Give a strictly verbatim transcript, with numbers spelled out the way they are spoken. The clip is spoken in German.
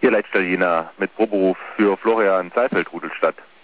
Ihr Leitsitaliener mit Proberuf für Florian Seiffeld, Rudolstadt.